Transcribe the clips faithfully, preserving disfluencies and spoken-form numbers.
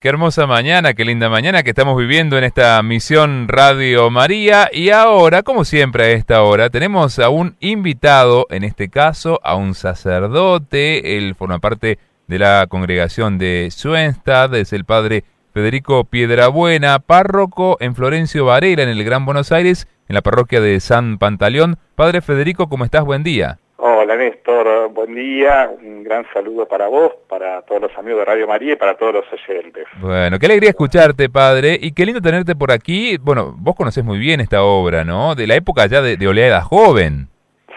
Qué hermosa mañana, qué linda mañana que estamos viviendo en esta misión Radio María. Y ahora, como siempre a esta hora, tenemos a un invitado, en este caso a un sacerdote. Él forma parte de la congregación de Schoenstatt, es el padre Federico Piedrabuena, párroco en Florencio Varela, en el Gran Buenos Aires, en la parroquia de San Pantaleón. Padre Federico, ¿cómo estás? Buen día. Hola Néstor, buen día, un gran saludo para vos, para todos los amigos de Radio María y para todos los oyentes. Bueno, qué alegría escucharte, padre, y qué lindo tenerte por aquí. Bueno, vos conocés muy bien esta obra, ¿no? De la época ya de, de Oleada Joven.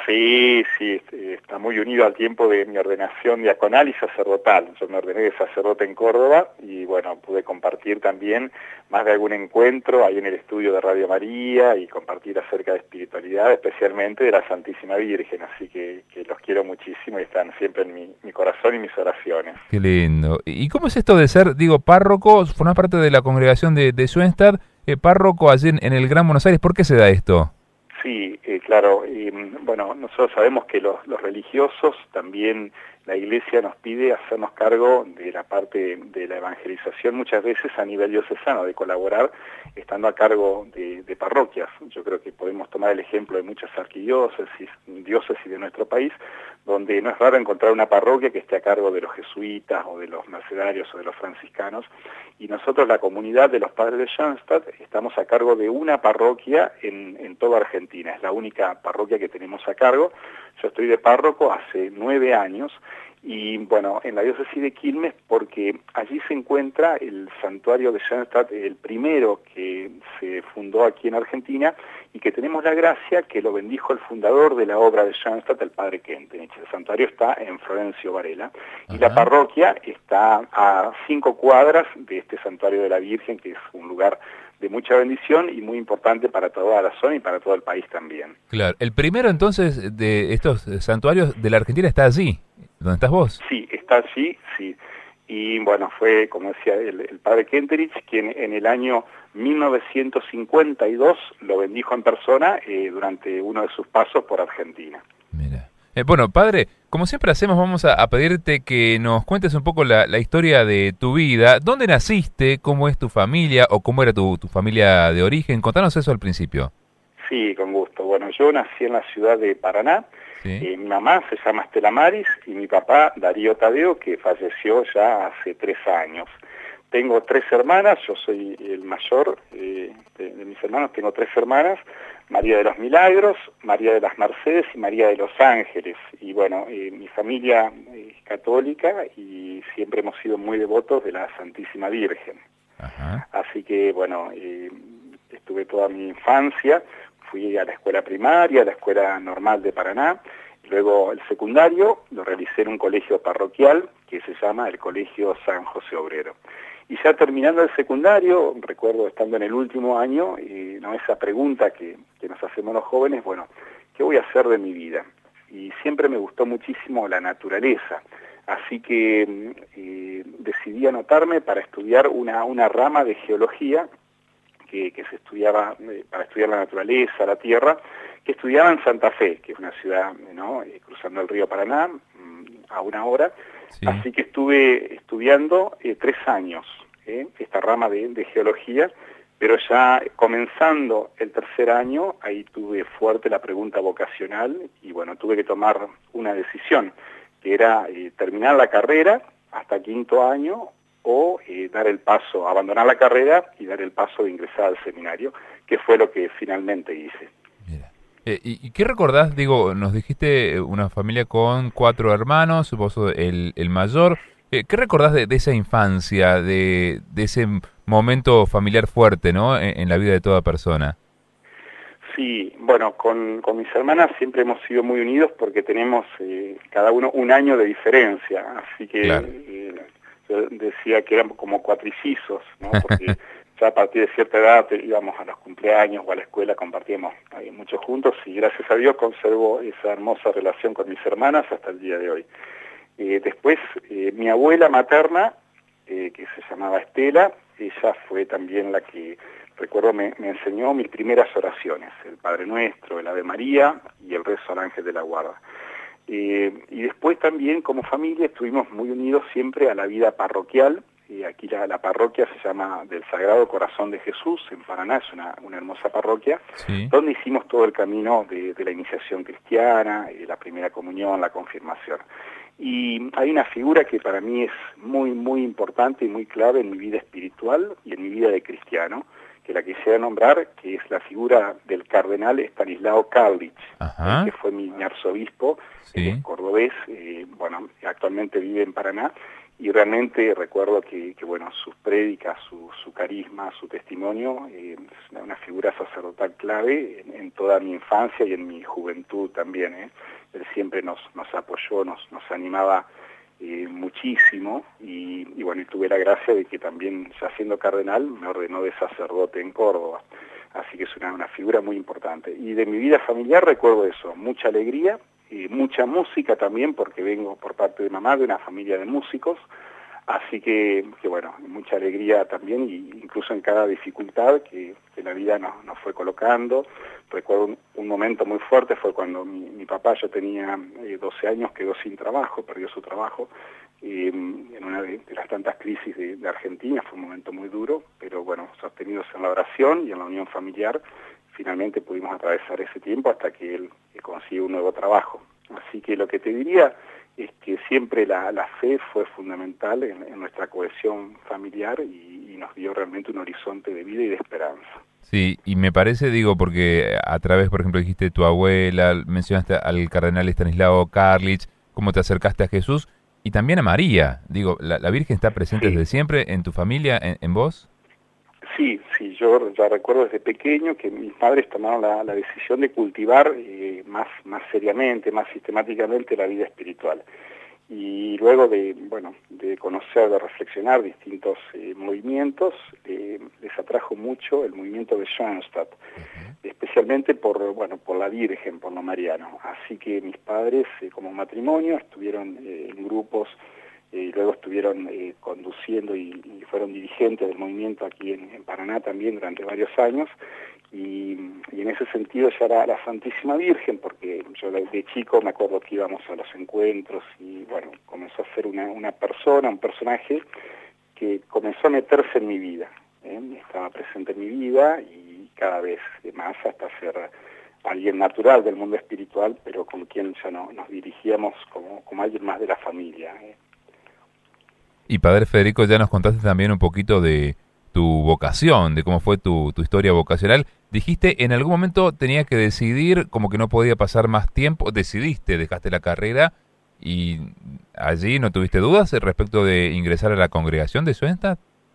Sí, sí, está muy unido al tiempo de mi ordenación diaconal y sacerdotal. Yo me ordené de sacerdote en Córdoba y bueno, pude compartir también más de algún encuentro ahí en el estudio de Radio María y compartir acerca de espiritualidad, especialmente de la Santísima Virgen, así que, que los quiero muchísimo y están siempre en mi, mi corazón y mis oraciones. Qué lindo. ¿Y cómo es esto de ser, digo, párroco, formar parte de la congregación de, de Schoenstatt, eh, párroco allí en, en el Gran Buenos Aires? ¿Por qué se da esto? Sí, eh, claro, eh, bueno, nosotros sabemos que los, los religiosos también, la Iglesia nos pide hacernos cargo de la parte de la evangelización muchas veces a nivel diocesano, de colaborar estando a cargo de, de parroquias. Yo creo que podemos tomar el ejemplo de muchas arquidiócesis, diócesis de nuestro país, donde no es raro encontrar una parroquia que esté a cargo de los jesuitas o de los mercedarios o de los franciscanos, y nosotros, la comunidad de los padres de Schoenstatt, estamos a cargo de una parroquia en, en toda Argentina, es la única parroquia que tenemos a cargo. Yo estoy de párroco hace nueve años, y bueno, en la diócesis de Quilmes, porque allí se encuentra el santuario de Schoenstatt, el primero que se fundó aquí en Argentina, y que tenemos la gracia que lo bendijo el fundador de la obra de Schoenstatt, el padre Kentenich. El santuario está en Florencio Varela, y Ajá. la parroquia está a cinco cuadras de este santuario de la Virgen, que es un lugar de mucha bendición y muy importante para toda la zona y para todo el país también. Claro. El primero entonces de estos santuarios de la Argentina está allí, donde estás vos. Sí, está allí, sí. Y bueno, fue, como decía el, el padre Kentenich, quien en el año mil novecientos cincuenta y dos lo bendijo en persona eh, durante uno de sus pasos por Argentina. Mira. Eh, bueno, padre, como siempre hacemos, vamos a, a pedirte que nos cuentes un poco la, la historia de tu vida. ¿Dónde naciste? ¿Cómo es tu familia? ¿O cómo era tu, tu familia de origen? Contanos eso al principio. Sí, con gusto. Bueno, yo nací en la ciudad de Paraná. ¿Sí? Eh, mi mamá se llama Estela Maris y mi papá Darío Tadeo, que falleció ya hace tres años. Tengo tres hermanas, yo soy el mayor eh, de, de mis hermanos, tengo tres hermanas, María de los Milagros, María de las Mercedes y María de los Ángeles. Y bueno, eh, mi familia es católica y siempre hemos sido muy devotos de la Santísima Virgen. Ajá. Así que bueno, eh, estuve toda mi infancia, fui a la escuela primaria, a la escuela normal de Paraná, luego el secundario lo realicé en un colegio parroquial que se llama el Colegio San José Obrero. Y ya terminando el secundario, recuerdo estando en el último año, y no esa pregunta que, que nos hacemos los jóvenes, bueno, ¿qué voy a hacer de mi vida? Y siempre me gustó muchísimo la naturaleza, así que eh, decidí anotarme para estudiar una, una rama de geología que, que se estudiaba eh, para estudiar la naturaleza, la tierra, que estudiaba en Santa Fe, que es una ciudad, ¿no?, eh, cruzando el río Paraná, mmm, a una hora. Sí. Así que estuve estudiando eh, tres años eh, esta rama de, de geología, pero ya comenzando el tercer año, ahí tuve fuerte la pregunta vocacional y bueno, tuve que tomar una decisión, que era eh, terminar la carrera hasta quinto año o eh, dar el paso, abandonar la carrera y dar el paso de ingresar al seminario, que fue lo que finalmente hice. Eh, ¿y, ¿Y qué recordás? Digo, nos dijiste una familia con cuatro hermanos, vos sos el, el mayor. Eh, ¿Qué recordás de, de esa infancia, de, de ese momento familiar fuerte, ¿no?, en, en la vida de toda persona? Sí, bueno, con, con mis hermanas siempre hemos sido muy unidos porque tenemos eh, cada uno un año de diferencia, así que claro. eh, yo decía que éramos como cuatrillizos, ¿no? Porque ya a partir de cierta edad íbamos a los cumpleaños o a la escuela, compartíamos ahí mucho juntos y gracias a Dios conservo esa hermosa relación con mis hermanas hasta el día de hoy. Eh, después, eh, mi abuela materna, eh, que se llamaba Estela, ella fue también la que, recuerdo, me, me enseñó mis primeras oraciones, el Padre Nuestro, el Ave María y el rezo al Ángel de la Guarda. Eh, y después también, como familia, estuvimos muy unidos siempre a la vida parroquial. eh, aquí la, la parroquia se llama del Sagrado Corazón de Jesús, en Paraná, es una, una hermosa parroquia, sí. donde hicimos todo el camino de, de la iniciación cristiana, eh, la primera comunión, la confirmación. Y hay una figura que para mí es muy, muy importante y muy clave en mi vida espiritual y en mi vida de cristiano, que la quisiera nombrar, que es la figura del cardenal Estanislao Karlich, eh, que fue mi, mi arzobispo, sí. él es cordobés, eh, bueno, actualmente vive en Paraná, y realmente recuerdo que, que bueno, sus prédicas, su, su carisma, su testimonio, eh, es una, una figura sacerdotal clave en, en toda mi infancia y en mi juventud también, ¿eh? Él siempre nos, nos apoyó, nos, nos animaba eh, muchísimo, y, y bueno, y tuve la gracia de que también, ya siendo cardenal, me ordenó de sacerdote en Córdoba, así que es una, una figura muy importante. Y de mi vida familiar recuerdo eso, mucha alegría, y mucha música también, porque vengo por parte de mamá de una familia de músicos, así que, que bueno, mucha alegría también, y incluso en cada dificultad que, que la vida nos, nos fue colocando. Recuerdo un, un momento muy fuerte, fue cuando mi, mi papá, yo tenía eh, doce años, quedó sin trabajo, perdió su trabajo, eh, en una de, de las tantas crisis de, de Argentina. Fue un momento muy duro, pero bueno, sostenidos en la oración y en la unión familiar, finalmente pudimos atravesar ese tiempo hasta que él consiguió un nuevo trabajo. Así que lo que te diría es que siempre la, la fe fue fundamental en, en nuestra cohesión familiar, y, y nos dio realmente un horizonte de vida y de esperanza. Sí, y me parece, digo, porque a través, por ejemplo, dijiste tu abuela, mencionaste al cardenal Estanislao Karlich, cómo te acercaste a Jesús, y también a María. Digo, ¿la, la Virgen está presente Sí. desde siempre en tu familia, en, en vos? Sí, sí, yo ya recuerdo desde pequeño que mis padres tomaron la, la decisión de cultivar eh, más, más seriamente, más sistemáticamente la vida espiritual. Y luego de, bueno, de conocer, de reflexionar distintos eh, movimientos, eh, les atrajo mucho el movimiento de Schoenstatt, uh-huh. especialmente por, bueno, por la Virgen, por lo mariano. Así que mis padres, eh, como matrimonio, estuvieron eh, en grupos, y eh, luego estuvieron eh, conduciendo y, y fueron dirigentes del movimiento aquí en, en Paraná también durante varios años, y, y en ese sentido ya era la Santísima Virgen, porque yo de chico me acuerdo que íbamos a los encuentros, y bueno, comenzó a ser una, una persona, un personaje que comenzó a meterse en mi vida, ¿eh? Estaba presente en mi vida, y cada vez más hasta ser alguien natural del mundo espiritual, pero con quien ya no, nos dirigíamos como, como alguien más de la familia, ¿eh? Y Padre Federico, ya nos contaste también un poquito de tu vocación, de cómo fue tu, tu historia vocacional. Dijiste, en algún momento tenía que decidir, como que no podía pasar más tiempo, decidiste, dejaste la carrera, y allí no tuviste dudas respecto de ingresar a la congregación de Schoenstatt.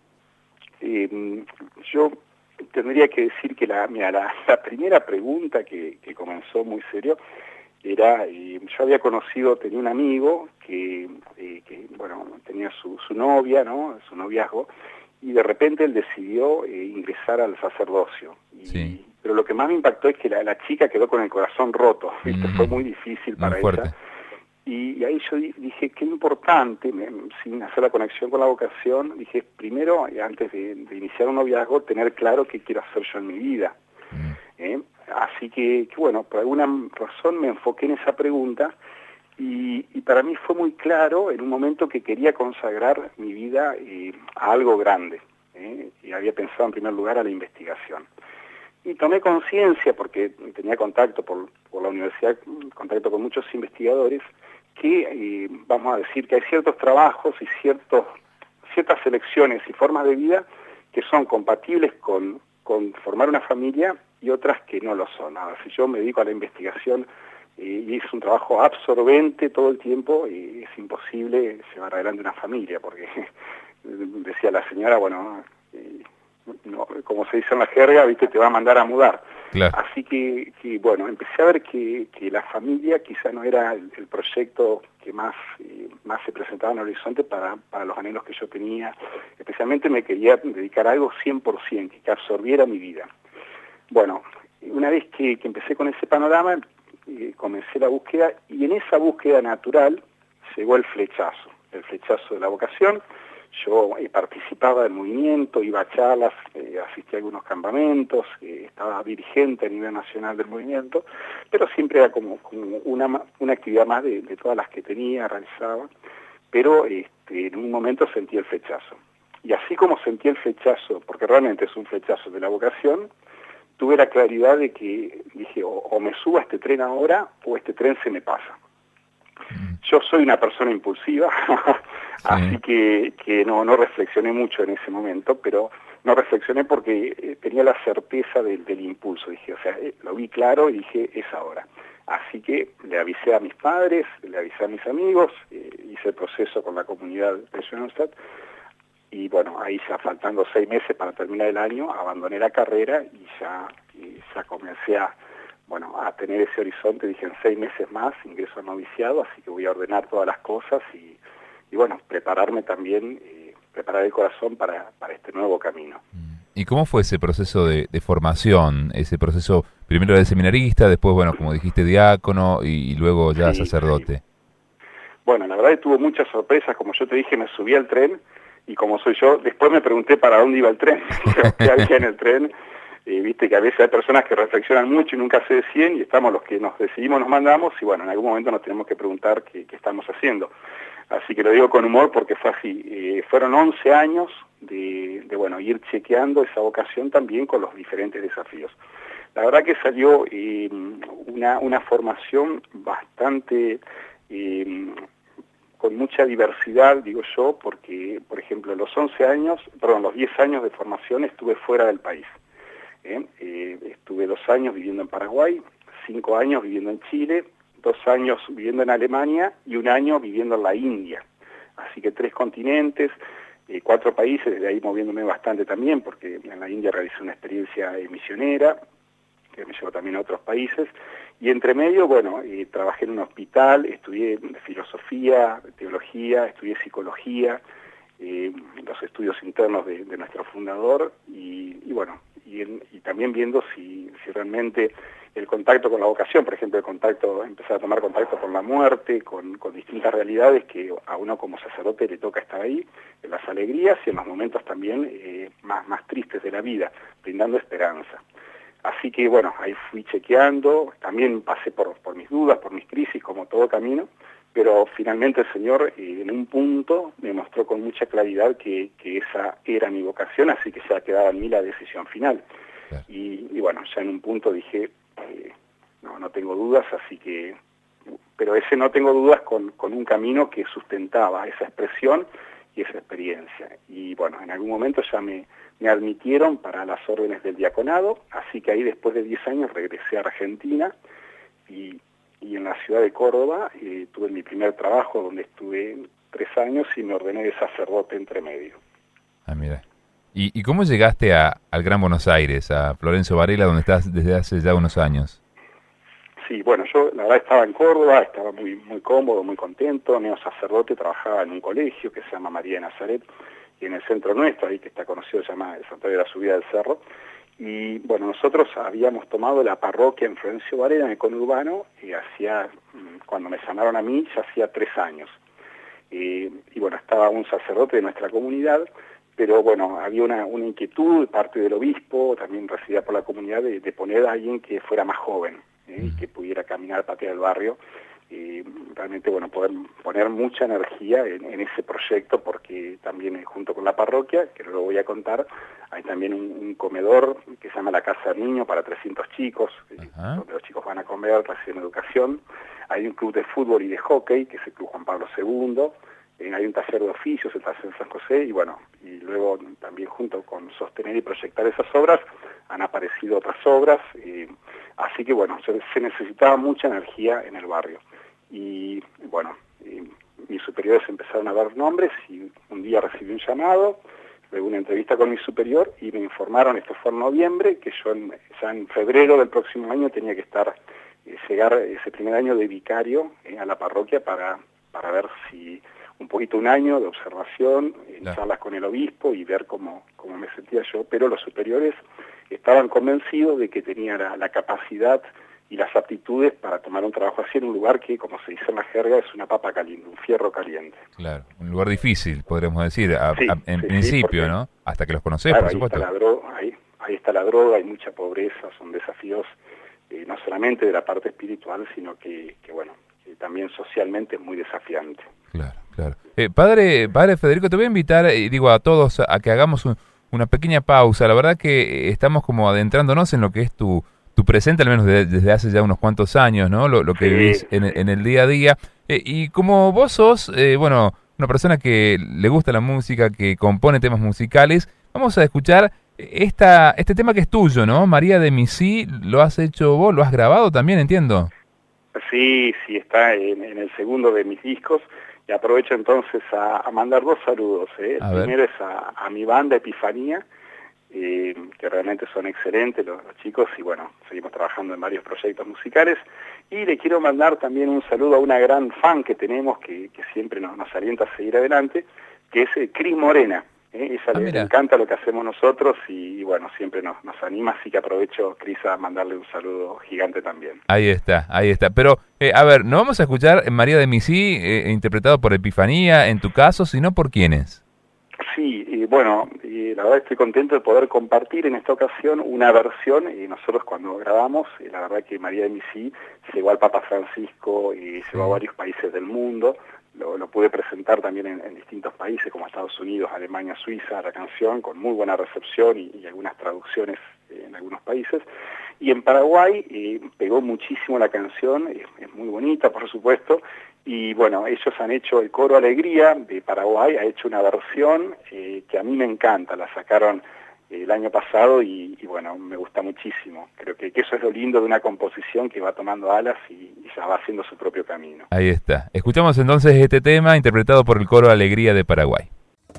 Eh, yo tendría que decir que la, mira, la, la primera pregunta que, que comenzó muy serio era, eh, yo había conocido, tenía un amigo que, eh, que bueno, tenía su, su novia, ¿no?, su noviazgo, y de repente él decidió eh, ingresar al sacerdocio. Y, sí. Pero lo que más me impactó es que la, la chica quedó con el corazón roto, ¿viste? Mm, fue muy difícil para ella. Y, y ahí yo dije, qué importante, me, sin hacer la conexión con la vocación, dije, primero, antes de, de iniciar un noviazgo, tener claro qué quiero hacer yo en mi vida. Mm. ¿Eh? Así que, que, bueno, por alguna razón me enfoqué en esa pregunta, y, y para mí fue muy claro en un momento que quería consagrar mi vida eh, a algo grande, ¿eh? Y había pensado en primer lugar a la investigación. Y tomé conciencia, porque tenía contacto por, por la universidad, contacto con muchos investigadores, que eh, vamos a decir que hay ciertos trabajos y ciertos, ciertas elecciones y formas de vida que son compatibles con, con formar una familia, y otras que no lo son. Ahora, si yo me dedico a la investigación eh, y es un trabajo absorbente todo el tiempo, eh, es imposible llevar adelante una familia, porque decía la señora, bueno, eh, no, como se dice en la jerga, viste, te va a mandar a mudar. Claro. Así que, que, bueno, empecé a ver que, que la familia quizá no era el, el proyecto que más, eh, más se presentaba en el horizonte para, para los anhelos que yo tenía. Especialmente me quería dedicar a algo cien por ciento, que, que absorbiera mi vida. Bueno, una vez que, que empecé con ese panorama, eh, comencé la búsqueda, y en esa búsqueda natural llegó el flechazo, el flechazo de la vocación. Yo eh, participaba del movimiento, iba a charlas, eh, asistí a algunos campamentos, eh, estaba dirigente a nivel nacional del movimiento, pero siempre era como, como una, una actividad más de, de todas las que tenía, realizaba, pero este, en un momento sentí el flechazo. y así como sentí el flechazo, porque realmente es un flechazo de la vocación, tuve la claridad de que dije, o, o me subo a este tren ahora, o este tren se me pasa. Yo soy una persona impulsiva, sí. así que, que no, no reflexioné mucho en ese momento, pero no reflexioné porque eh, tenía la certeza del, del impulso. Dije, o sea, eh, lo vi claro y dije, es ahora. Así que le avisé a mis padres, le avisé a mis amigos, eh, hice el proceso con la comunidad de Schoenstatt, y bueno, ahí ya faltando seis meses para terminar el año, abandoné la carrera y ya, y ya comencé a... bueno, a tener ese horizonte. Dije, en seis meses más ingreso al noviciado, así que voy a ordenar todas las cosas y, y bueno, prepararme también, eh, preparar el corazón para, para este nuevo camino. ¿Y cómo fue ese proceso de, de formación? Ese proceso, primero de seminarista, después, bueno, como dijiste, diácono y, y luego ya sí, sacerdote. Sí. Bueno, la verdad que tuvo muchas sorpresas. Como yo te dije, me subí al tren y como soy yo, después me pregunté para dónde iba el tren, qué había en el tren. Eh, viste que a veces hay personas que reflexionan mucho y nunca se deciden, y estamos los que nos decidimos, nos mandamos, y bueno, en algún momento nos tenemos que preguntar qué, qué estamos haciendo. Así que lo digo con humor porque fue así. Eh, fueron once años de, de, bueno, ir chequeando esa vocación también con los diferentes desafíos. La verdad que salió eh, una, una formación bastante... Eh, con mucha diversidad, digo yo, porque, por ejemplo, los once años, perdón, los diez años de formación estuve fuera del país. ¿Eh? Eh, estuve dos años viviendo en Paraguay, cinco años viviendo en Chile, dos años viviendo en Alemania y un año viviendo en la India. Así que tres continentes, eh, cuatro países, desde ahí moviéndome bastante también, porque en la India realicé una experiencia eh, misionera, que me llevó también a otros países, y entre medio, bueno, eh, trabajé en un hospital, estudié filosofía, teología, estudié psicología, eh, los estudios internos de, de nuestro fundador, y, y bueno, y, en, y también viendo si, si realmente el contacto con la vocación, por ejemplo, el contacto, empezar a tomar contacto con la muerte, con, con distintas realidades que a uno como sacerdote le toca estar ahí, en las alegrías y en los momentos también eh, más, más tristes de la vida, brindando esperanza. Así que bueno, ahí fui chequeando, también pasé por, por mis dudas, por mis crisis, como todo camino, pero finalmente el Señor eh, en un punto me mostró con mucha claridad que, que esa era mi vocación, así que ya quedaba en mí la decisión final. Claro. Y, y bueno, ya en un punto dije, eh, no, no tengo dudas, así que... Pero ese no tengo dudas con, con un camino que sustentaba esa expresión y esa experiencia. Y bueno, en algún momento ya me... me admitieron para las órdenes del diaconado, así que ahí después de diez años regresé a Argentina y, y en la ciudad de Córdoba eh, tuve mi primer trabajo donde estuve tres años y me ordené de sacerdote entre medio. Ah, mira. ¿Y, y cómo llegaste a, al Gran Buenos Aires, a Florencio Varela, donde estás desde hace ya unos años? Sí, bueno, yo la verdad estaba en Córdoba, estaba muy, muy cómodo, muy contento, neo sacerdote, trabajaba en un colegio que se llama María de Nazaret, y en el centro nuestro, ahí que está conocido, se llama el Santuario de la Subida del Cerro. Y bueno, nosotros habíamos tomado la parroquia en Florencio Varela, en el conurbano, y hacía, cuando me llamaron a mí, ya hacía tres años. Eh, y bueno, estaba un sacerdote de nuestra comunidad, pero bueno, había una, una inquietud de parte del obispo, también recibida por la comunidad, de, de poner a alguien que fuera más joven, eh, que pudiera caminar, patear el barrio. Eh, realmente, bueno, poder poner mucha energía en, en ese proyecto, porque también eh, junto con la parroquia, que lo voy a contar, hay también un, un comedor que se llama la Casa del Niño para trescientos chicos, eh, donde los chicos van a comer, reciben educación. Hay un club de fútbol y de hockey, que es el Club Juan Pablo segundo, eh, hay un taller de oficios, el taller San José, y bueno, y luego también junto con sostener y proyectar esas obras, han aparecido otras obras, eh, así que bueno, se, se necesitaba mucha energía en el barrio. Y bueno, y mis superiores empezaron a dar nombres y un día recibí un llamado, luego una entrevista con mi superior y me informaron, esto fue en noviembre, que yo en, ya en febrero del próximo año tenía que estar, eh, llegar ese primer año de vicario eh, a la parroquia para, para ver si un poquito un año de observación, en claro. charlas con el obispo y ver cómo, cómo me sentía yo, pero los superiores estaban convencidos de que tenía la, la capacidad y las aptitudes para tomar un trabajo así en un lugar que, como se dice en la jerga, es una papa caliente, un fierro caliente. Claro, un lugar difícil, podríamos decir, a, sí, a, en sí, principio, sí, ¿no? Hasta que los conocés, claro, por supuesto. Ahí está, la droga, ahí, ahí está la droga, hay mucha pobreza, son desafíos eh, no solamente de la parte espiritual, sino que, que bueno, que también socialmente es muy desafiante. Claro, claro. Eh, padre, padre Federico, te voy a invitar, eh, digo, a todos a, a que hagamos un, una pequeña pausa. La verdad que estamos como adentrándonos en lo que es tu, tu presente, al menos de, desde hace ya unos cuantos años, ¿no? Lo, lo que Sí, vivís en, sí. en el día a día. Eh, y como vos sos, eh, bueno, una persona que le gusta la música, que compone temas musicales, vamos a escuchar esta, este tema que es tuyo, ¿no? María de Missy, ¿lo has hecho vos? ¿Lo has grabado también, entiendo? Sí, sí, está en, en el segundo de mis discos. Y aprovecho entonces a, a mandar dos saludos. ¿eh? El A ver. primero es a, a mi banda Epifanía, eh, que realmente son excelentes los, los chicos, y bueno, seguimos trabajando en varios proyectos musicales. Y le quiero mandar también un saludo a una gran fan que tenemos, que, que siempre nos, nos alienta a seguir adelante, que es eh, Cris Morena. ¿eh? Ella Ah, le, le mira. encanta lo que hacemos nosotros y, y bueno, siempre nos, nos anima, así que aprovecho, Cris, a mandarle un saludo gigante también. Ahí está, ahí está. Pero, eh, a ver, no vamos a escuchar María de Missy, eh, interpretado por Epifanía, en tu caso, sino por quiénes. Sí, y bueno, y la verdad estoy contento de poder compartir en esta ocasión una versión, y nosotros cuando grabamos, y la verdad que María de Missy llegó al Papa Francisco y llegó a varios países del mundo, lo, lo pude presentar también en, en distintos países como Estados Unidos, Alemania, Suiza, la canción, con muy buena recepción y, y algunas traducciones en algunos países. Y en Paraguay eh, pegó muchísimo la canción, es, es muy bonita por supuesto, y bueno, ellos han hecho el Coro Alegría de Paraguay, ha hecho una versión eh, que a mí me encanta, la sacaron eh, el año pasado y, y bueno, me gusta muchísimo. Creo que, que eso es lo lindo de una composición que va tomando alas y, y ya va haciendo su propio camino. Ahí está. Escuchamos entonces este tema interpretado por el Coro Alegría de Paraguay.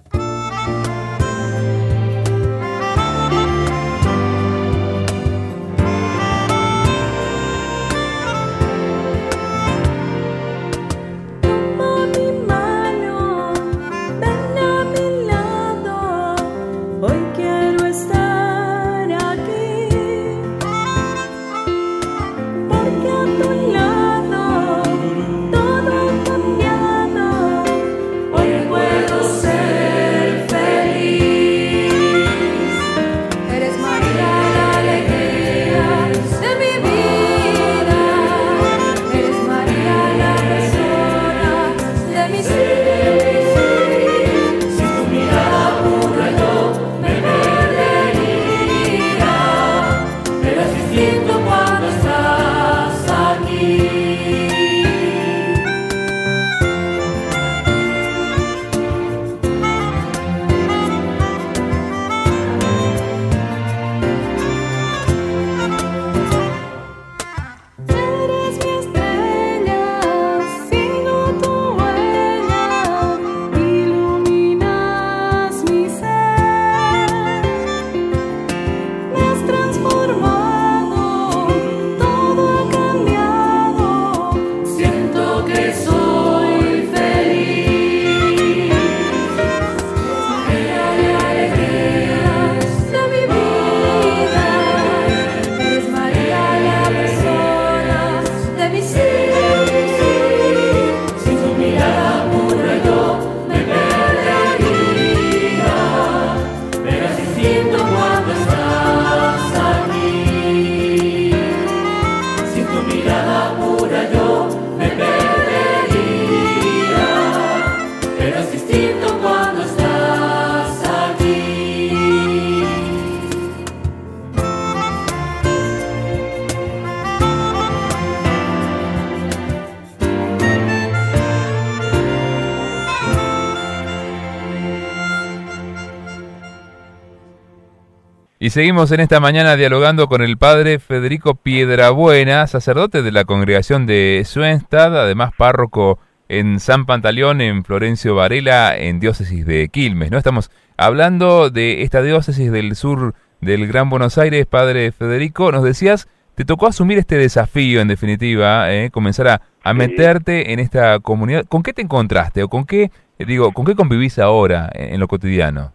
Y seguimos en esta mañana dialogando con el padre Federico Piedrabuena, sacerdote de la congregación de Schoenstatt, además párroco en San Pantaleón, en Florencio Varela, en diócesis de Quilmes, ¿no? Estamos hablando de esta diócesis del sur del Gran Buenos Aires, padre Federico. Nos decías, te tocó asumir este desafío, en definitiva, ¿eh? comenzar a, a Sí. meterte en esta comunidad. ¿Con qué te encontraste o con qué, eh, digo, con qué convivís ahora en, en lo cotidiano?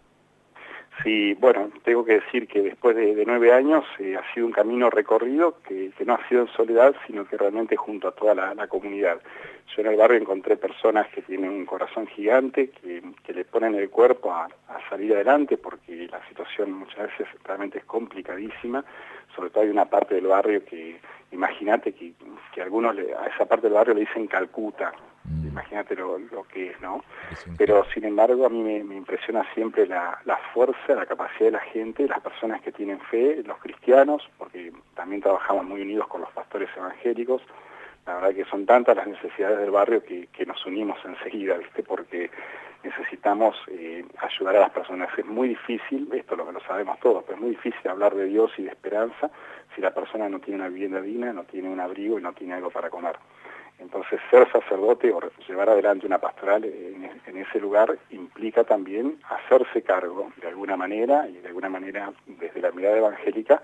Sí, bueno, tengo que decir que después de, de nueve años eh, ha sido un camino recorrido que, que no ha sido en soledad, sino que realmente junto a toda la, la comunidad. Yo en el barrio encontré personas que tienen un corazón gigante, que, que le ponen el cuerpo a, a salir adelante, porque la situación muchas veces realmente es complicadísima. Sobre todo hay una parte del barrio que, imagínate que, que algunos le, a esa parte del barrio le dicen Calcuta. imagínate lo, lo que es, ¿no? Sí. Pero sin embargo a mí me, me impresiona siempre la, la fuerza, la capacidad de la gente, las personas que tienen fe, los cristianos, porque también trabajamos muy unidos con los pastores evangélicos. La verdad que son tantas las necesidades del barrio que, que nos unimos enseguida, ¿viste? Porque necesitamos eh, ayudar a las personas. Es muy difícil, esto lo, lo sabemos todos, pero es muy difícil hablar de Dios y de esperanza si la persona no tiene una vivienda digna, no tiene un abrigo y no tiene algo para comer. Entonces, ser sacerdote o llevar adelante una pastoral en, en ese lugar implica también hacerse cargo, de alguna manera, y de alguna manera desde la mirada evangélica,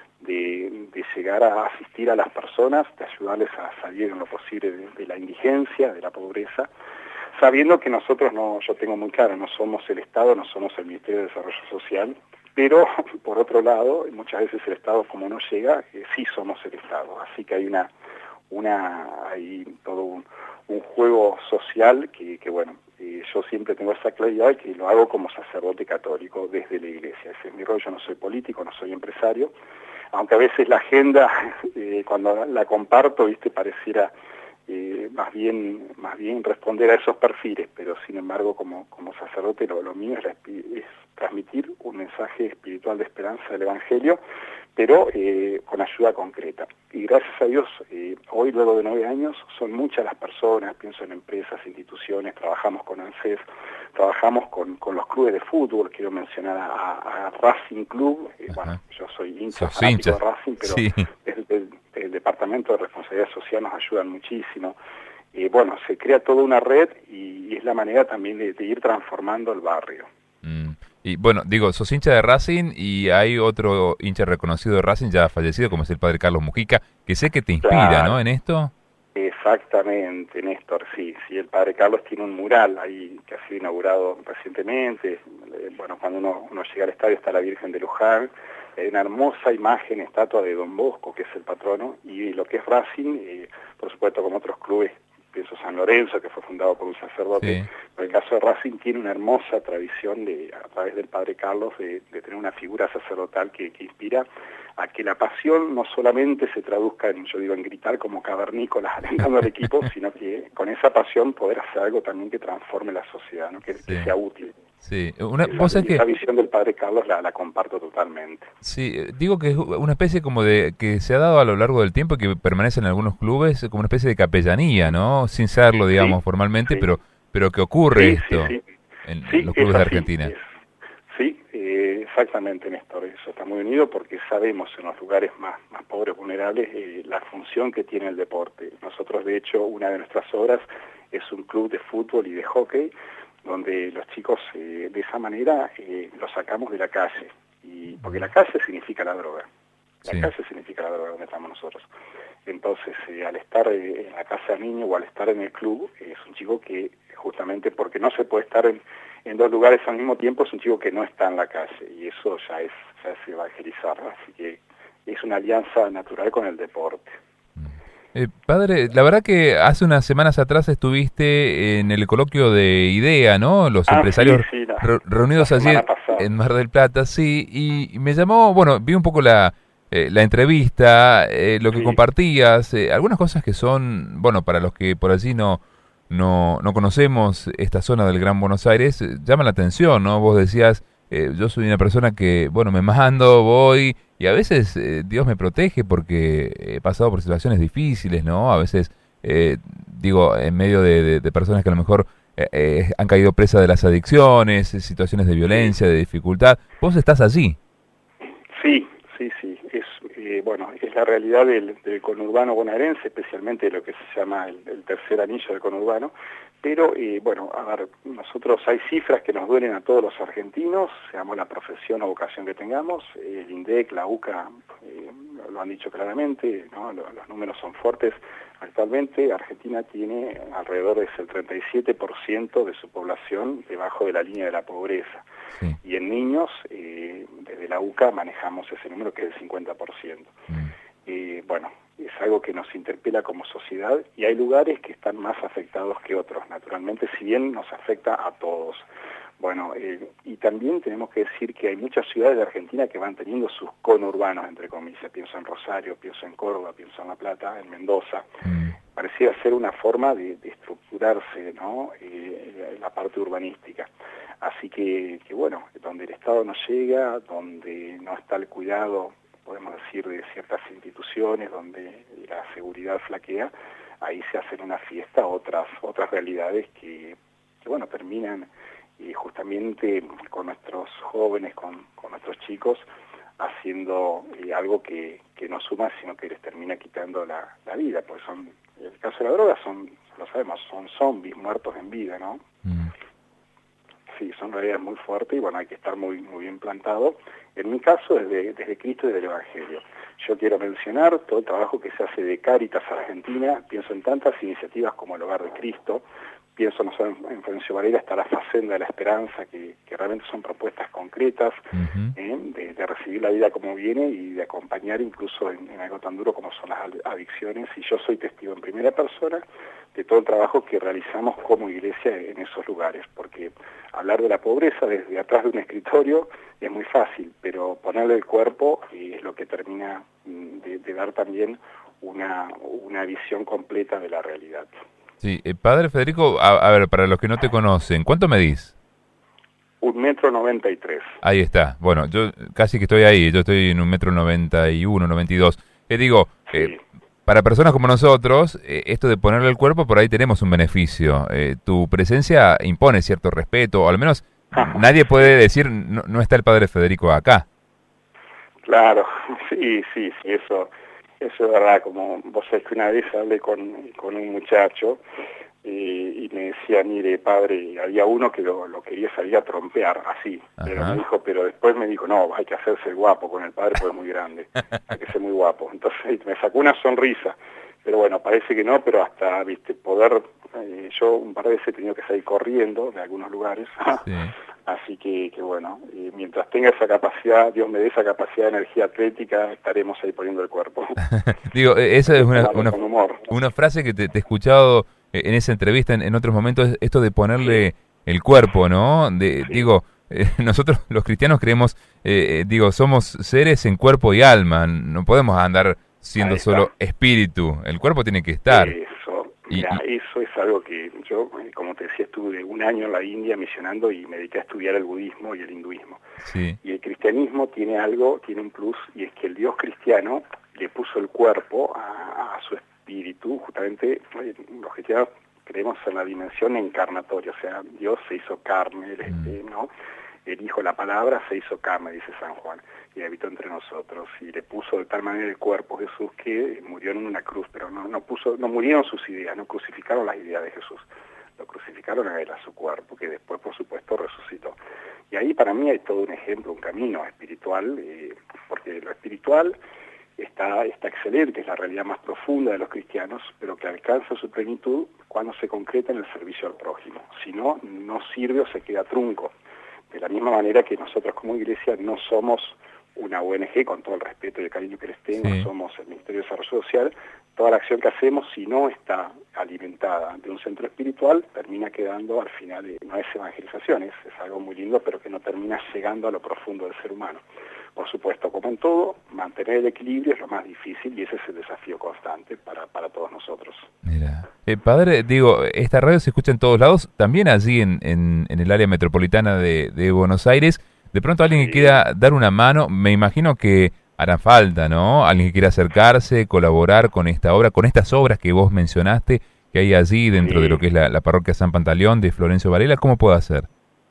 De, de llegar a asistir a las personas, de ayudarles a salir en lo posible de, de la indigencia, de la pobreza, sabiendo que nosotros, no, yo tengo muy claro, no somos el Estado, no somos el Ministerio de Desarrollo Social, pero por otro lado, muchas veces el Estado como no llega, eh, sí somos el Estado, así que hay una, una hay todo un, un juego social que, que bueno, eh, yo siempre tengo esa claridad que lo hago como sacerdote católico desde la Iglesia, ese es mi rol, yo no soy político, no soy empresario, aunque a veces la agenda, eh, cuando la comparto, viste, pareciera eh, más bien más bien responder a esos perfiles, pero sin embargo, como, como sacerdote, lo, lo mío es, la, es transmitir un mensaje espiritual de esperanza del Evangelio, pero eh, con ayuda concreta. Y gracias a Dios, eh, hoy, luego de nueve años, son muchas las personas, pienso en empresas, instituciones, trabajamos con ANSES, trabajamos con, con los clubes de fútbol, quiero mencionar a, a Racing Club, eh, bueno, yo soy hincha fanático de Racing, pero sí. desde el, el Departamento de Responsabilidad Social nos ayudan muchísimo. Eh, bueno, se crea toda una red y, y es la manera también de, de ir transformando el barrio. Mm. Y bueno, digo, sos hincha de Racing y hay otro hincha reconocido de Racing ya fallecido, como es el padre Carlos Mujica, que sé que te inspira, claro, ¿no?, en esto. Exactamente, Néstor, sí, sí, el padre Carlos tiene un mural ahí que ha sido inaugurado recientemente. Bueno, cuando uno, uno llega al estadio está la Virgen de Luján, hay una hermosa imagen, estatua de Don Bosco, que es el patrono, y lo que es Racing, eh, por supuesto como otros clubes, pienso San Lorenzo, que fue fundado por un sacerdote, sí. Pero el caso de Racing tiene una hermosa tradición de, a través del padre Carlos, de, de tener una figura sacerdotal que, que inspira a que la pasión no solamente se traduzca en, yo digo, en gritar como cavernícolas alentando al equipo, sino que con esa pasión poder hacer algo también que transforme la sociedad, ¿no? que, sí. que sea útil. Sí, una, esa, ¿vos sabés esa que... visión del padre Carlos la, la comparto totalmente. Sí, digo que es una especie como de que se ha dado a lo largo del tiempo y que permanece en algunos clubes como una especie de capellanía, ¿no? Sin serlo, digamos, sí, formalmente, sí. pero pero que ocurre sí, esto sí, sí. en sí, los clubes así, de Argentina. Es, sí, eh, exactamente, Néstor, eso está muy unido porque sabemos en los lugares más, más pobres, vulnerables, eh, la función que tiene el deporte. Nosotros, de hecho, una de nuestras obras es un club de fútbol y de hockey, donde los chicos eh, de esa manera eh, los sacamos de la calle, y porque la calle significa la droga, la sí. calle significa la droga donde estamos nosotros. Entonces, eh, al estar eh, en la casa del niño o al estar en el club, eh, es un chico que justamente porque no se puede estar en, en dos lugares al mismo tiempo, es un chico que no está en la calle, y eso ya es, ya es evangelizar, así que es una alianza natural con el deporte. Eh, padre, la verdad que hace unas semanas atrás estuviste en el coloquio de IDEA, ¿no? Los ah, empresarios sí, sí, la, re reunidos allí en Mar del Plata, sí, y, y me llamó, bueno, vi un poco la, eh, la entrevista, eh, lo que sí. compartías, eh, algunas cosas que son, bueno, para los que por allí no, no, no conocemos esta zona del Gran Buenos Aires, eh, llama la atención, ¿no? Vos decías, eh, yo soy una persona que, bueno, me mando, voy... Y a veces eh, Dios me protege porque he pasado por situaciones difíciles, ¿no? A veces, eh, digo, en medio de, de, de personas que a lo mejor eh, eh, han caído presa de las adicciones, situaciones de violencia, de dificultad. ¿Vos estás allí? Sí, sí, sí. Es, eh, bueno, es la realidad del, del conurbano bonaerense, especialmente de lo que se llama el, el tercer anillo del conurbano. Pero, eh, bueno, a ver, nosotros hay cifras que nos duelen a todos los argentinos, seamos la profesión o vocación que tengamos, el INDEC, la UCA, eh, lo han dicho claramente, ¿no? Los, los números son fuertes. Actualmente Argentina tiene alrededor del treinta y siete por ciento de su población debajo de la línea de la pobreza. Sí. Y en niños, eh, desde la UCA manejamos ese número que es el cincuenta por ciento. Mm. Eh, bueno, es algo que nos interpela como sociedad y hay lugares que están más afectados que otros, naturalmente, si bien nos afecta a todos. Bueno, eh, y también tenemos que decir que hay muchas ciudades de Argentina que van teniendo sus conurbanos, entre comillas. Pienso en Rosario, pienso en Córdoba, pienso en La Plata, en Mendoza. Mm. parecía ser una forma de, de estructurarse, ¿no? Eh, la parte urbanística. Así que, que, bueno, donde el Estado no llega, donde no está el cuidado, podemos decir, de ciertas instituciones, donde la seguridad flaquea, ahí se hacen una fiesta otras otras realidades que, que bueno, terminan eh, justamente con nuestros jóvenes, con, con nuestros chicos, haciendo eh, algo que, que no suma, sino que les termina quitando la, la vida, pues son, en el caso de la droga, son, lo sabemos, son zombies muertos en vida, ¿no? Mm. Sí, son realidades muy fuertes y bueno, hay que estar muy muy bien plantado. En mi caso, desde, desde Cristo y desde el Evangelio. Yo quiero mencionar todo el trabajo que se hace de Cáritas Argentina, pienso en tantas iniciativas como el Hogar de Cristo, pienso no solo en, en Florencio Varela, está la Facenda de la Esperanza, que, que realmente son propuestas concretas, uh-huh. eh, de, de recibir la vida como viene y de acompañar incluso en, en algo tan duro como son las adicciones, y yo soy testigo en primera persona de todo el trabajo que realizamos como iglesia en esos lugares, porque hablar de la pobreza desde atrás de un escritorio es muy fácil, pero ponerle el cuerpo eh, es lo que termina de, de dar también una, una visión completa de la realidad. Sí, eh, Padre Federico, a, a ver, para los que no te conocen, ¿cuánto medís? Un metro noventa y tres. Ahí está. Bueno, yo casi que estoy ahí, yo estoy en un metro noventa y uno, noventa y dos. Eh, digo, sí. eh, para personas como nosotros, eh, esto de ponerle el cuerpo, por ahí tenemos un beneficio. Eh, tu presencia impone cierto respeto, o al menos nadie puede decir, no, no está el Padre Federico acá. Claro, sí, sí, sí, eso... Eso es verdad, como vos sabés que una vez hablé con, con un muchacho eh, y me decía, mire, padre, había uno que lo, lo quería salir a trompear, así, Ajá. pero me dijo, pero después me dijo, no, hay que hacerse el guapo con el padre porque es muy grande, hay que ser muy guapo. Entonces me sacó una sonrisa, pero bueno, parece que no, pero hasta, viste, poder, eh, yo un par de veces he tenido que salir corriendo de algunos lugares, sí. Así que, que bueno, eh, mientras tenga esa capacidad, Dios me dé esa capacidad de energía atlética, estaremos ahí poniendo el cuerpo. Digo, esa es una, una, una frase que te, te he escuchado en esa entrevista en, en otros momentos, esto de ponerle sí. el cuerpo, ¿no? De, sí. Digo, eh, nosotros los cristianos creemos, eh, digo, somos seres en cuerpo y alma, no podemos andar siendo solo espíritu, el cuerpo tiene que estar. Eso, mira, y, eso es algo que yo, como te decía, estuve un año en la India misionando y me dediqué a estudiar el budismo y el hinduismo. Sí. Y el cristianismo tiene algo, tiene un plus, y es que el Dios cristiano le puso el cuerpo a, a su espíritu, justamente los cristianos creemos en la dimensión encarnatoria, o sea, Dios se hizo carne, mm. ¿no? El Hijo, la palabra, se hizo carne, dice San Juan, y habitó entre nosotros, y le puso de tal manera el cuerpo a Jesús que murió en una cruz, pero no, no puso, no murieron sus ideas, no crucificaron las ideas de Jesús, lo crucificaron a él, a su cuerpo, que después, por supuesto, resucitó. Y ahí para mí hay todo un ejemplo, un camino espiritual, eh, porque lo espiritual está, está excelente, es la realidad más profunda de los cristianos, pero que alcanza su plenitud cuando se concreta en el servicio al prójimo. Si no, no sirve o se queda trunco. De la misma manera que nosotros como iglesia no somos una O N G, con todo el respeto y el cariño que les tengo, sí. somos el Ministerio de Desarrollo Social, toda la acción que hacemos, si no está alimentada de un centro espiritual, termina quedando al final, de, no es evangelización, es, es algo muy lindo, pero que no termina llegando a lo profundo del ser humano. Por supuesto, como en todo, mantener el equilibrio es lo más difícil y ese es el desafío constante para, para todos nosotros. Mira, eh, padre, digo, esta radio se escucha en todos lados, también allí en, en, en el área metropolitana de, de Buenos Aires. De pronto alguien sí. que quiera dar una mano, me imagino que hará falta, ¿no? Alguien que quiera acercarse, colaborar con esta obra, con estas obras que vos mencionaste, que hay allí dentro sí. de lo que es la, la parroquia San Pantaleón de Florencio Varela. ¿Cómo puedo hacer?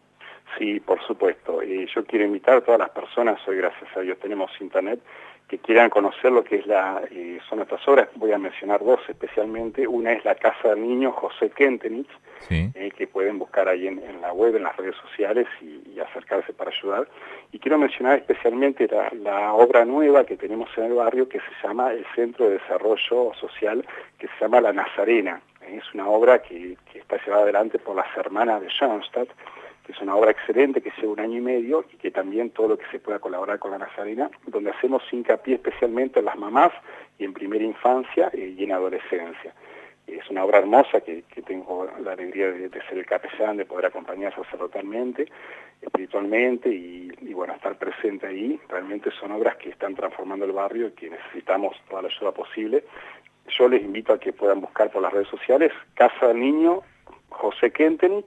Sí, por supuesto. Eh, yo quiero invitar a todas las personas, hoy gracias a Dios tenemos internet, que quieran conocer lo que es la, eh, son nuestras obras. Voy a mencionar dos especialmente. Una es la Casa del Niño José Kentenich, sí. eh, que pueden buscar ahí en, en la web, en las redes sociales y, y acercarse para ayudar. Y quiero mencionar especialmente la, la obra nueva que tenemos en el barrio, que se llama el Centro de Desarrollo Social, que se llama La Nazarena. Eh, es una obra que, que está llevada adelante por las hermanas de Schoenstatt, que es una obra excelente que lleva un año y medio y que también todo lo que se pueda colaborar con la Nazarena, donde hacemos hincapié especialmente en las mamás y en primera infancia eh, y en adolescencia. Es una obra hermosa que, que tengo la alegría de, de ser el capellán, de poder acompañar sacerdotalmente, espiritualmente y, y bueno, estar presente ahí. Realmente son obras que están transformando el barrio y que necesitamos toda la ayuda posible. yo les invito a que puedan buscar por las redes sociales Casa del Niño José Kentenich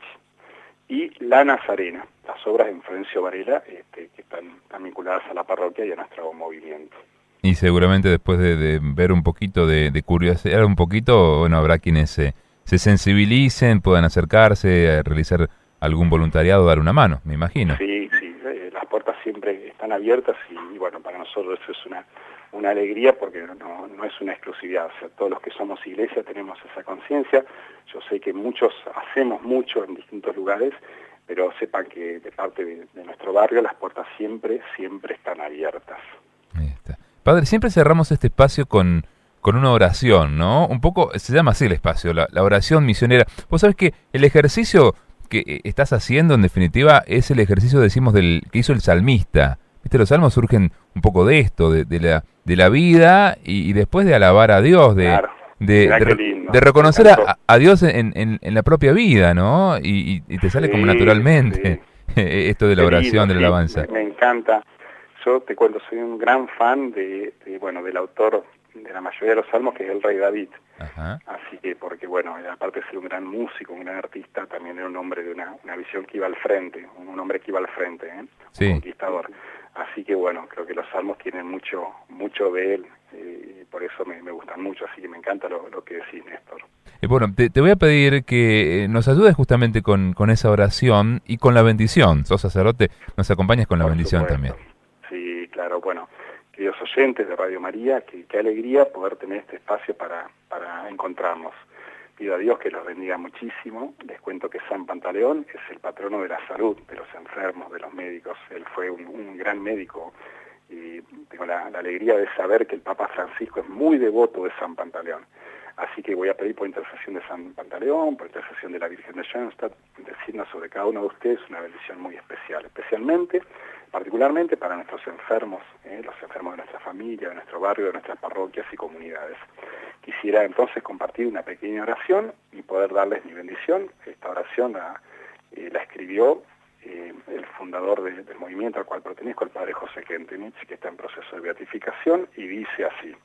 y La Nazarena, las obras de Florencio Varela, este, que están, están vinculadas a la parroquia y a nuestro movimiento. Y seguramente después de, de ver un poquito, de, de curiosidad un poquito, bueno, habrá quienes se, se sensibilicen, puedan acercarse, a realizar algún voluntariado, dar una mano, me imagino. Sí, sí, eh, las puertas siempre están abiertas y, y bueno, para nosotros eso es una, una alegría porque no, no es una exclusividad, o sea, todos los que somos iglesia tenemos esa conciencia. Yo sé que muchos hacemos mucho en distintos lugares, pero sepan que de parte de, de nuestro barrio las puertas siempre, siempre están abiertas. Ahí está. Padre, siempre cerramos este espacio con, con una oración, ¿no? Un poco, se llama así el espacio, la, la oración misionera. Vos sabés que el ejercicio que estás haciendo, en definitiva, es el ejercicio, decimos, del que hizo el salmista. ¿Viste? Los salmos surgen un poco de esto, de, de, la, de la vida y, y después de alabar a Dios, de, Claro. de, de, de reconocer a, a Dios en, en, en la propia vida, ¿no? Y, y, y te sale Sí, como naturalmente sí. esto de la oración, Qué lindo, de la alabanza. sí, me, me encanta. Yo te cuento, soy un gran fan de, de, bueno, del autor de la mayoría de los salmos, que es el rey David. Ajá. Así que, porque bueno, aparte de ser un gran músico, un gran artista, también era un hombre de una, una visión que iba al frente, un hombre que iba al frente, ¿eh? Sí. Un conquistador. Así que bueno, creo que los salmos tienen mucho mucho de él, eh, y por eso me, me gustan mucho, así que me encanta lo, lo que decís, Néstor. Eh, bueno, te, te voy a pedir que nos ayudes justamente con, con esa oración y con la bendición. Sos sacerdote, nos acompañas con la Por bendición supuesto. también. Sí, claro, bueno, queridos oyentes de Radio María, qué, qué alegría poder tener este espacio para, para encontrarnos. Pido a Dios que los bendiga muchísimo. Les cuento que San Pantaleón es el patrono de la salud, de los enfermos, de los médicos. Él fue un, un gran médico y tengo la, la alegría de saber que el Papa Francisco es muy devoto de San Pantaleón. Así que voy a pedir por intercesión de San Pantaleón, por intercesión de la Virgen de Schoenstatt, decirnos sobre cada uno de ustedes una bendición muy especial, especialmente, particularmente para nuestros enfermos, ¿eh? los enfermos de nuestra familia, de nuestro barrio, de nuestras parroquias y comunidades. Quisiera entonces compartir una pequeña oración y poder darles mi bendición. Esta oración la, eh, la escribió eh, el fundador de, del movimiento al cual pertenezco, el padre José Kentenich, que está en proceso de beatificación, y dice así: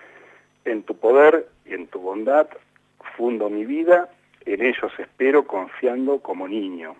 en tu poder y en tu bondad fundo mi vida, en ellos espero confiando como niño.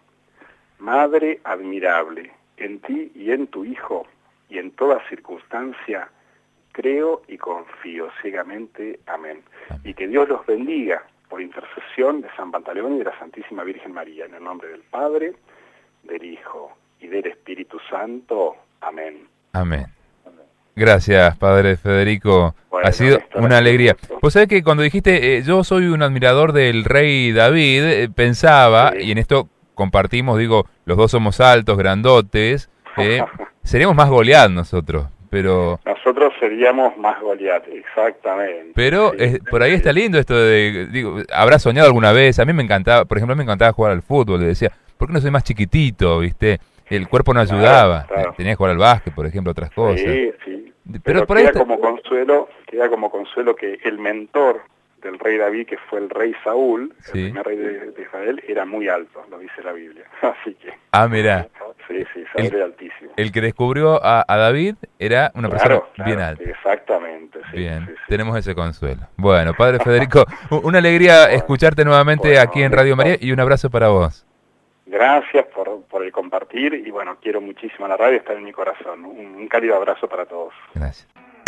Madre admirable, en ti y en tu Hijo, y en toda circunstancia, creo y confío ciegamente. Amén. Y que Dios los bendiga por intercesión de San Pantaleón y de la Santísima Virgen María, en el nombre del Padre, del Hijo y del Espíritu Santo. Amén. Amén. Gracias, Padre Federico. Bueno, ha sido Néstor, una alegría. gusto. Vos sabés que cuando dijiste, eh, yo soy un admirador del rey David, eh, pensaba, Sí. y en esto compartimos, digo, los dos somos altos, grandotes, eh, seríamos más Goliat nosotros, pero... Nosotros seríamos más Goliat, exactamente. Pero Sí, eh, por ahí sí. está lindo esto de, digo, habrás soñado alguna vez, a mí me encantaba, por ejemplo, a mí me encantaba jugar al fútbol, le decía, ¿por qué no soy más chiquitito, viste? El cuerpo no Claro, ayudaba, claro. tenía que jugar al básquet, por ejemplo, otras cosas. Sí, sí. Pero, Pero por ahí queda está- como consuelo, queda como consuelo que el mentor del rey David, que fue el rey Saúl, Sí. el primer rey de, de Israel, era muy alto, lo dice la Biblia. Así que, Ah, mirá, sí, sí, Saúl El- era altísimo. el que descubrió a, a David era una Claro, persona bien claro, alta. exactamente. Sí, Bien, sí, sí. tenemos ese consuelo. Bueno, Padre Federico, u- una alegría Bueno, escucharte nuevamente bueno, aquí en Radio María y un abrazo para vos. Gracias por, por el compartir y bueno, quiero muchísimo a la radio, está en mi corazón. Un, un cálido abrazo para todos. Gracias.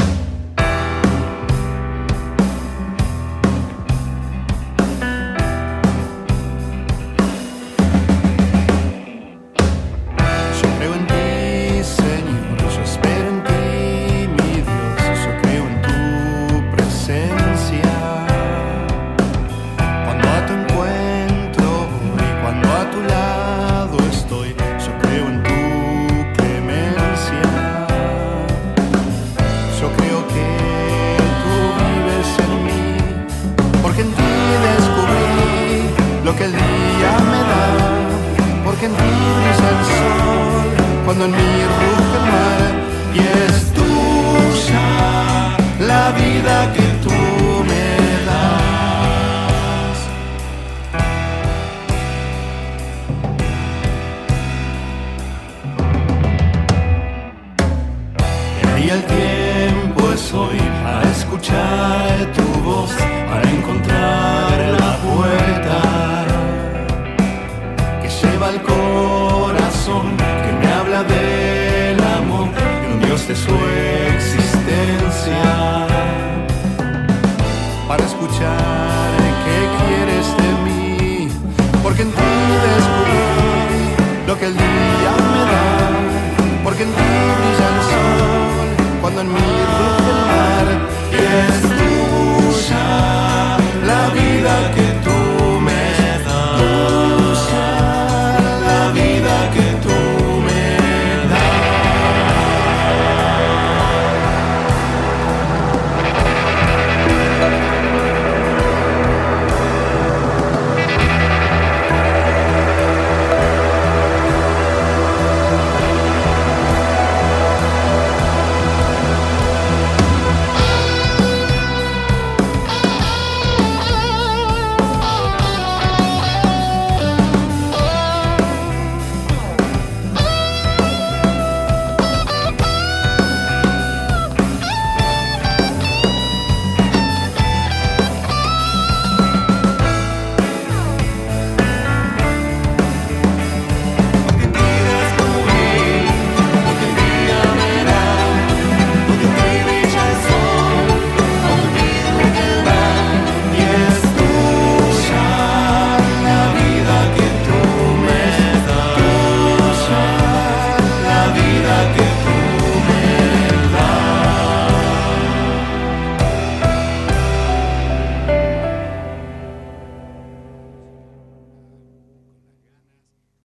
Yo creo en ti, Señor, yo espero en ti, mi Dios, yo creo en tu presencia. Cuando a tu encuentro voy, cuando a tu lado estoy, yo creo en tu clemencia. Yo creo que tú vives en mí, porque en ti descubrí lo que el día me da. Porque en ti brilla el sol, cuando en mí ruge el mar, y es tuya la vida que tú me das. Y ahí el tiempo es hoy para escuchar tu voz. su existencia, para escuchar qué quieres de mí, porque en ti descubrí lo que el día me da, porque en ti brilla el sol cuando en mí